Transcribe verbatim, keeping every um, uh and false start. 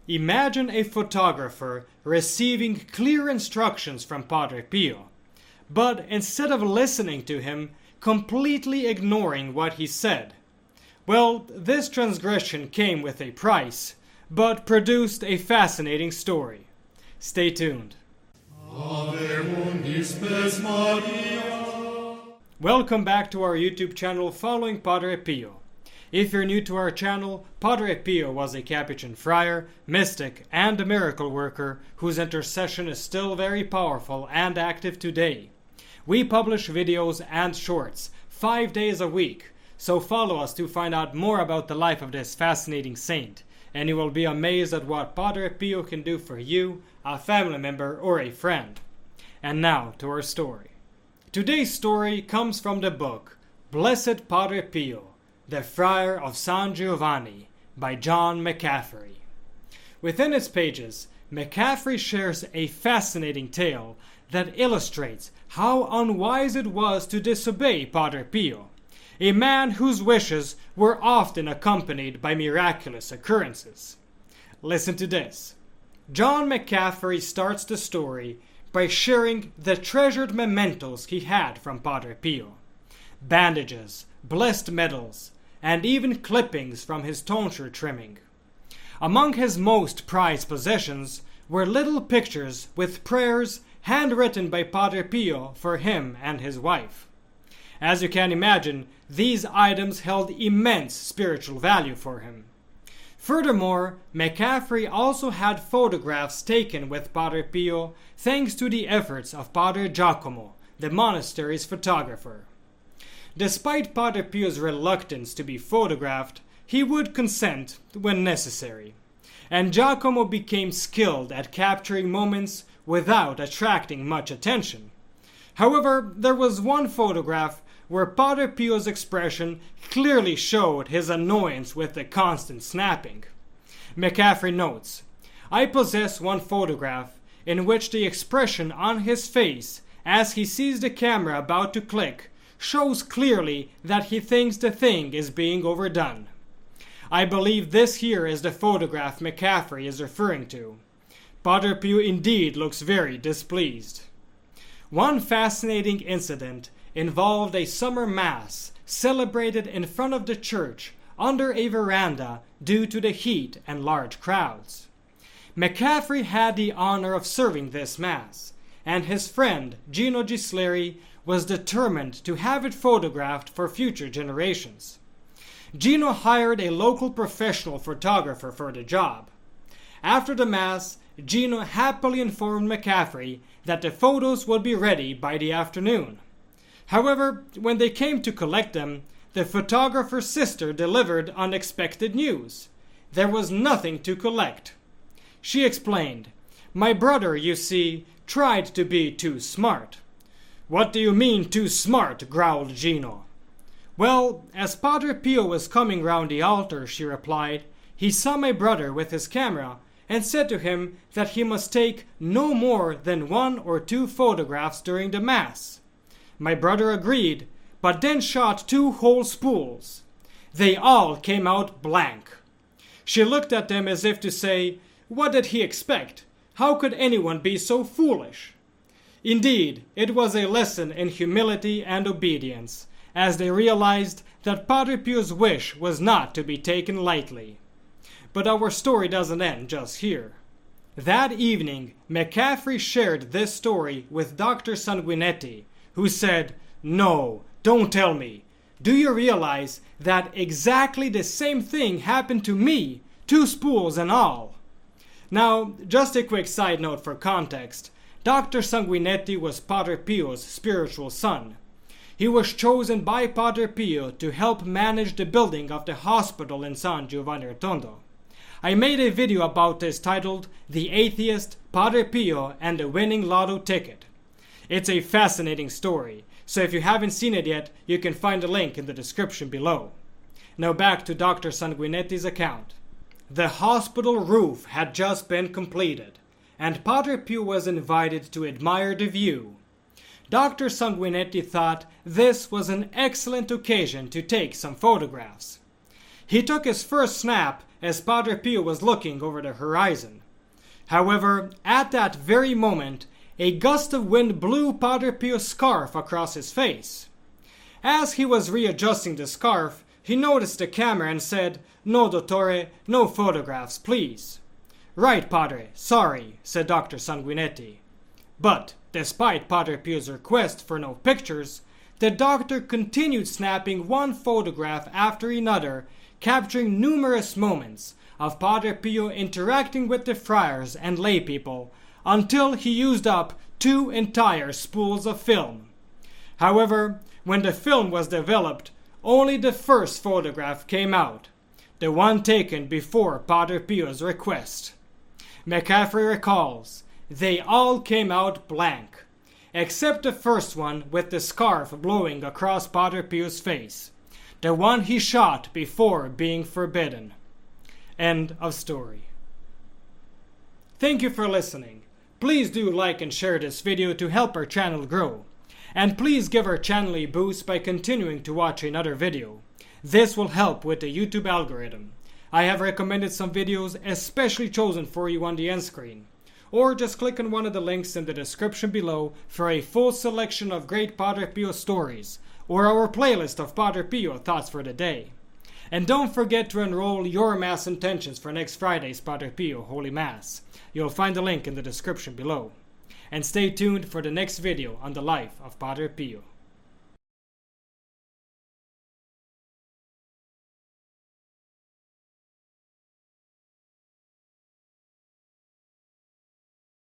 Imagine a photographer receiving clear instructions from Padre Pio, but instead of listening to him, completely ignoring what he said. Well, this transgression came with a price, but produced a fascinating story. Stay tuned. Welcome back to our YouTube channel following Padre Pio. If you're new to our channel, Padre Pio was a Capuchin friar, mystic, and a miracle worker whose intercession is still very powerful and active today. We publish videos and shorts five days a week, so follow us to find out more about the life of this fascinating saint, and you will be amazed at what Padre Pio can do for you, a family member, or a friend. And now to our story. Today's story comes from the book Blessed Padre Pio, the Friar of San Giovanni by John McCaffrey. Within its pages, McCaffrey shares a fascinating tale that illustrates how unwise it was to disobey Padre Pio, a man whose wishes were often accompanied by miraculous occurrences. Listen to this. John McCaffrey starts the story by sharing the treasured mementos he had from Padre Pio. Bandages, blessed medals, and even clippings from his tonsure trimming. Among his most prized possessions were little pictures with prayers handwritten by Padre Pio for him and his wife. As you can imagine, these items held immense spiritual value for him. Furthermore, McCaffrey also had photographs taken with Padre Pio thanks to the efforts of Padre Giacomo, the monastery's photographer. Despite Padre Pio's reluctance to be photographed, he would consent when necessary, and Giacomo became skilled at capturing moments without attracting much attention. However, there was one photograph where Padre Pio's expression clearly showed his annoyance with the constant snapping. McCaffrey notes, "I possess one photograph in which the expression on his face as he sees the camera about to click shows clearly that he thinks the thing is being overdone." I believe this here is the photograph McCaffrey is referring to. Padre Pio indeed looks very displeased. One fascinating incident involved a summer mass celebrated in front of the church under a veranda due to the heat and large crowds. McCaffrey had the honor of serving this mass, and his friend Gino Gisleri was determined to have it photographed for future generations. Gino hired a local professional photographer for the job. After the mass, Gino happily informed McCaffrey that the photos would be ready by the afternoon. However, when they came to collect them, the photographer's sister delivered unexpected news. There was nothing to collect. She explained, "My brother, you see, tried to be too smart." "What do you mean too smart?" growled Gino. "Well, as Padre Pio was coming round the altar," she replied, "he saw my brother with his camera and said to him that he must take no more than one or two photographs during the Mass. My brother agreed, but then shot two whole spools. They all came out blank." She looked at them as if to say, what did he expect? How could anyone be so foolish? Indeed, it was a lesson in humility and obedience, as they realized that Padre Pio's wish was not to be taken lightly. But our story doesn't end just here. That evening, McCaffrey shared this story with Doctor Sanguinetti, who said, "No, don't tell me. Do you realize that exactly the same thing happened to me, two spools and all?" Now, just a quick side note for context. Doctor Sanguinetti was Padre Pio's spiritual son. He was chosen by Padre Pio to help manage the building of the hospital in San Giovanni Rotondo. I made a video about this titled "The Atheist, Padre Pio, and the Winning Lotto Ticket." It's a fascinating story, so if you haven't seen it yet, you can find a link in the description below. Now back to Doctor Sanguinetti's account. The hospital roof had just been completed, and Padre Pio was invited to admire the view. Doctor Sanguinetti thought this was an excellent occasion to take some photographs. He took his first snap as Padre Pio was looking over the horizon. However, at that very moment, a gust of wind blew Padre Pio's scarf across his face. As he was readjusting the scarf, he noticed the camera and said, "No, dottore, no photographs, please." "Right, Padre, sorry," said Doctor Sanguinetti. But, despite Padre Pio's request for no pictures, the doctor continued snapping one photograph after another, capturing numerous moments of Padre Pio interacting with the friars and laypeople until he used up two entire spools of film. However, when the film was developed, only the first photograph came out, the one taken before Padre Pio's request. McCaffrey recalls, "They all came out blank, except the first one with the scarf blowing across Padre Pio's face, the one he shot before being forbidden." End of story. Thank you for listening. Please do like and share this video to help our channel grow. And please give our channel a boost by continuing to watch another video. This will help with the YouTube algorithm. I have recommended some videos especially chosen for you on the end screen. Or just click on one of the links in the description below for a full selection of great Padre Pio stories, or our playlist of Padre Pio thoughts for the day. And don't forget to enroll your Mass intentions for next Friday's Padre Pio Holy Mass. You'll find the link in the description below. And stay tuned for the next video on the life of Padre Pio.